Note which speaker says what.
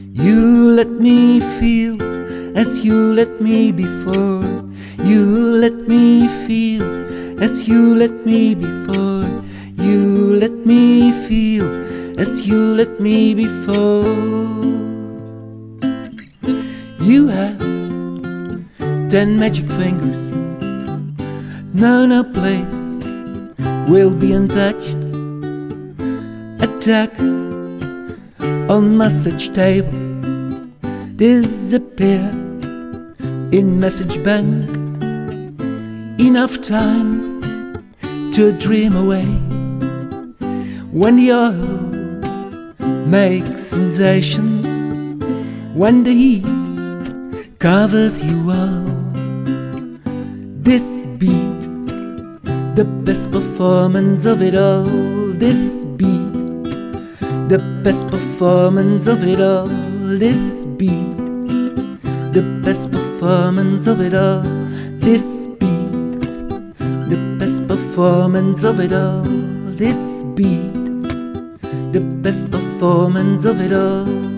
Speaker 1: You let me feel as you let me before. You let me feel as you let me before. You let me feel as you let me before. You have 10 magic fingers. No place will be untouched. Attack on message table, disappear in message bank. Enough time to dream away when the oil makes sensations, when the heat covers you all. This beat, the best performance of it all. This beat, the best performance of it all. This beat, the best performance of it all. This beat, the best performance of it all. This beat, the best performance of it all.